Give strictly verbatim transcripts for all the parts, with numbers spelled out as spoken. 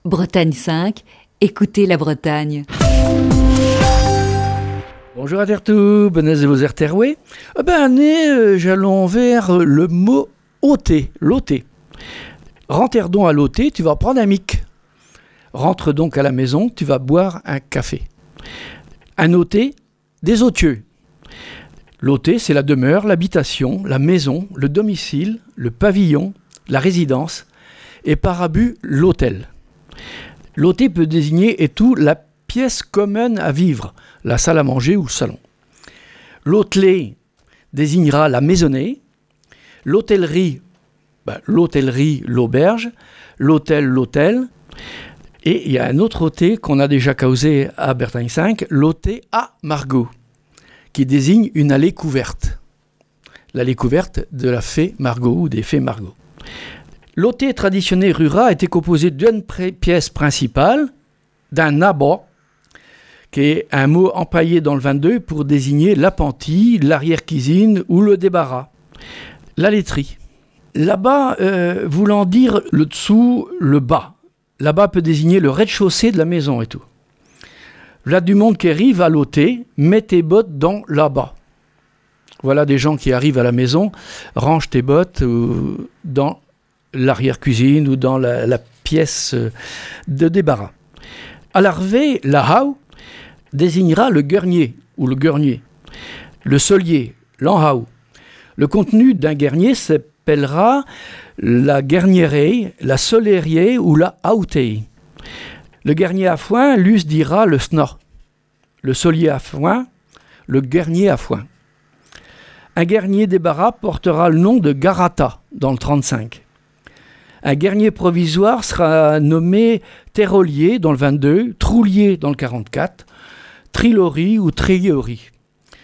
Bretagne cinq, écoutez la Bretagne. Bonjour à tous, benez vos erterwe. Eh ben, année, euh, j'allons vers le mot ôter, l'ôter. Rentre donc à l'ôter, tu vas prendre un mic. Rentre donc à la maison, tu vas boire un café. Un ôter, des ôtieux. L'ôter, c'est la demeure, l'habitation, la maison, le domicile, le pavillon, la résidence, et par abus, l'hôtel. L'ôter peut désigner et tout la pièce commune à vivre, la salle à manger ou le salon. L'hôtelet désignera la maisonnée, l'hôtellerie, ben, l'hôtellerie, l'auberge, l'hôtel, l'hôtel. Et il y a un autre ôter qu'on a déjà causé à Bretagne cinq, l'ôter à Margot, qui désigne une allée couverte. L'allée couverte de la fée Margot ou des fées Margot. L'ôter traditionnel rural était composé d'une pré- pièce principale, d'un abat, qui est un mot empaillé dans le vingt-deux pour désigner l'appentis, l'arrière-cuisine ou le débarras. La laiterie. Là-bas, euh, voulant dire le dessous, le bas. Là-bas peut désigner le rez-de-chaussée de la maison et tout. Là du monde qui arrive à l'ôter, mets tes bottes dans là-bas. Voilà des gens qui arrivent à la maison, range tes bottes euh, dans l'arrière-cuisine ou dans la, la pièce de débarras. À l'arrivée, la hau désignera le guernier ou le guernier, le solier, l'enhau. Le contenu d'un guernier s'appellera la guernierée, la solériée ou la hautée. Le guernier à foin, l'us dira le sna. Le solier à foin, le guernier à foin. Un guernier débarras portera le nom de garata dans le trente-cinq. Un guernier provisoire sera nommé terrolier dans le vingt-deux, troulier dans le quarante-quatre, trilori ou triori.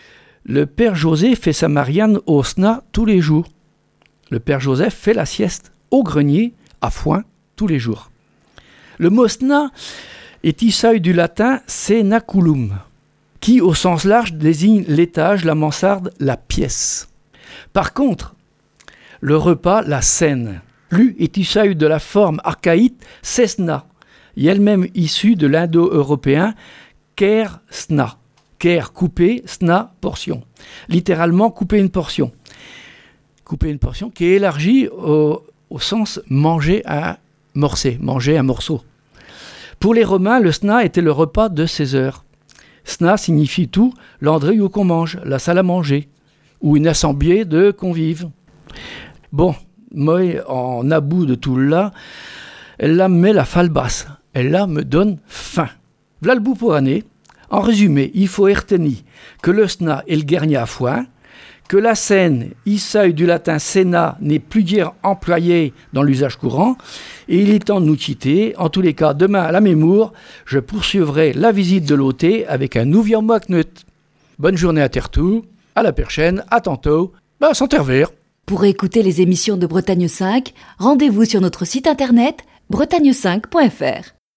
Le père José fait sa Marianne au sna tous les jours. Le père Joseph fait la sieste au grenier à foin tous les jours. Le mot sna est issu du latin cenaculum, qui au sens large désigne l'étage, la mansarde, la pièce. Par contre, le repas, la scène, lui est issu de la forme archaïque cesna, et elle-même issue de l'indo-européen ker sna. Ker couper, sna portion. Littéralement couper une portion. Couper une portion qui est élargie au, au sens manger un morceau, manger un morceau. Pour les Romains, le sna était le repas de seize heures. Sna signifie tout l'endroit où qu'on mange, la salle à manger, ou une assemblée de convives. Bon, moi, en about de tout là, elle là me met la falle basse. Elle là me donne faim. V'là le bout pour année. En résumé, il faut retenir que le sna est le guernier à foin, que la scène, issue du latin sena, n'est plus dire employée dans l'usage courant, et il est temps de nous quitter. En tous les cas, demain à la mémoire, je poursuivrai la visite de l'ôter avec un nouveau mocknut. Bonne journée à Tertou, à la prochaine, à tantôt, bah, sans tervir. Pour écouter les émissions de Bretagne cinq, rendez-vous sur notre site internet bretagne cinq point f r.